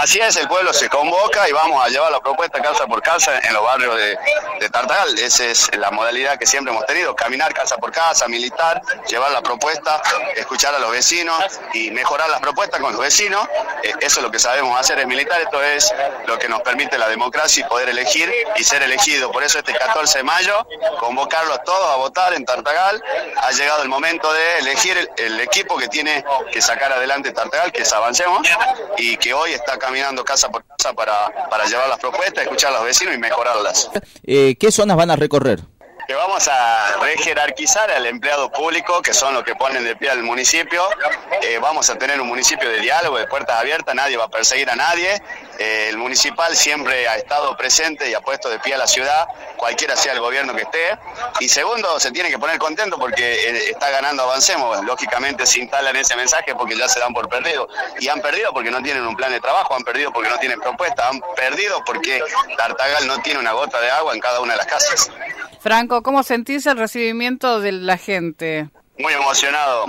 Así es, el pueblo se convoca y vamos a llevar la propuesta casa por casa en los barrios de Tartagal. Esa es la modalidad que siempre hemos tenido, caminar casa por casa, militar, llevar la propuesta, escuchar a los vecinos y mejorar las propuestas con los vecinos. Eso es lo que sabemos hacer, es militar, esto es lo que nos permite la democracia y poder elegir y ser elegido. Por eso este 14 de mayo, convocarlos todos a votar en Tartagal. Ha llegado el momento de elegir el equipo que tiene que sacar adelante Tartagal, que es Avancemos, y que hoy está caminando casa por casa para llevar las propuestas, escuchar a los vecinos y mejorarlas. ¿Qué zonas van a recorrer? Que vamos a rejerarquizar al empleado público, que son los que ponen de pie al municipio. Vamos a tener un municipio de diálogo, de puertas abiertas, nadie va a perseguir a nadie. El municipal siempre ha estado presente y ha puesto de pie a la ciudad, cualquiera sea el gobierno que esté. Y segundo, se tiene que poner contento porque está ganando Avancemos. Lógicamente se instalan ese mensaje porque ya se dan por perdido. Y han perdido porque no tienen un plan de trabajo, han perdido porque no tienen propuesta, han perdido porque Tartagal no tiene una gota de agua en cada una de las casas. Franco, ¿cómo sentís el recibimiento de la gente? Muy emocionado,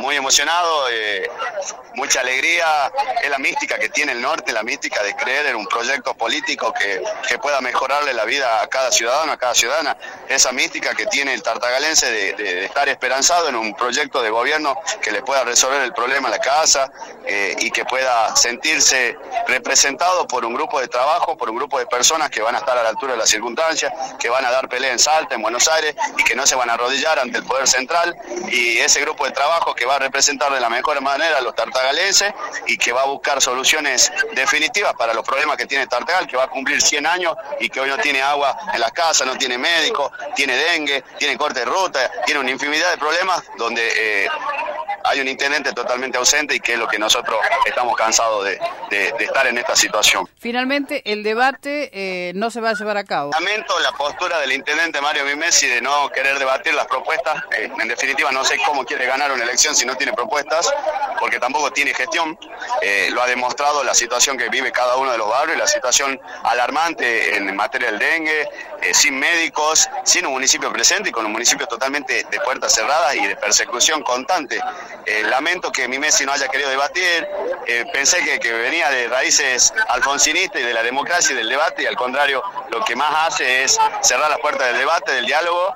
mucha alegría. Es la mística que tiene el norte, la mística de creer en un proyecto político que pueda mejorarle la vida a cada ciudadano, a cada ciudadana. Esa mística que tiene el tartagalense de estar esperanzado en un proyecto de gobierno que le pueda resolver el problema a la casa y que pueda sentirse representado por un grupo de trabajo, por un grupo de personas que van a estar a la altura de las circunstancias, que van a dar pelea en Salta, en Buenos Aires, y que no se van a arrodillar ante el poder central. Y ese grupo de trabajo que va a representar de la mejor manera a los tartagalenses y que va a buscar soluciones definitivas para los problemas que tiene Tartagal, que va a cumplir 100 años y que hoy no tiene agua en las casas, no tiene médico, tiene dengue, tiene corte de ruta, tiene una infinidad de problemas donde hay un intendente totalmente ausente y que es lo que nosotros estamos cansados de estar en esta situación. Finalmente, el debate no se va a llevar a cabo. Lamento la postura del intendente Mario Mimesi de no querer debatir las propuestas. En definitiva, no sé cómo quiere ganar una elección si no tiene propuestas, porque tampoco tiene gestión. Lo ha demostrado la situación que vive cada uno de los barrios, la situación alarmante en materia del dengue, sin médicos, sin un municipio presente y con un municipio totalmente de puertas cerradas y de persecución constante. Lamento que Mimesi no haya querido debatir. Pensé que venía de raíces alfonsinistas y de la democracia y del debate, y al contrario, lo que más hace es cerrar las puertas del debate, del diálogo,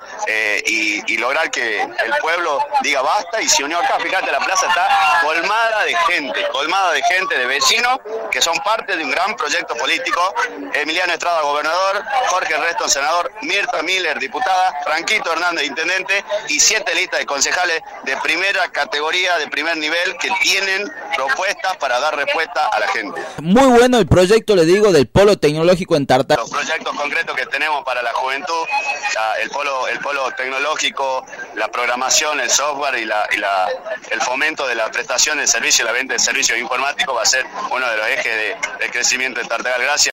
y lograr que el pueblo diga basta. Y se unió acá, fíjate, la plaza está colmada de gente, de vecinos que son parte de un gran proyecto político. Emiliano Estrada, gobernador; Jorge Reston, senador; Mirta Miller, diputada; Franquito Hernández, intendente, y 7 listas de concejales de primera categoría, de primer nivel, que tienen propuestas para dar respuesta a la gente. Muy bueno el proyecto, le digo, del polo tecnológico en Tartagal. Los proyectos concretos que tenemos para la juventud, el polo tecnológico, la programación, el software y el fomento de la prestación de servicio y la venta de servicios informáticos va a ser uno de los ejes de crecimiento de Tartagal. Gracias.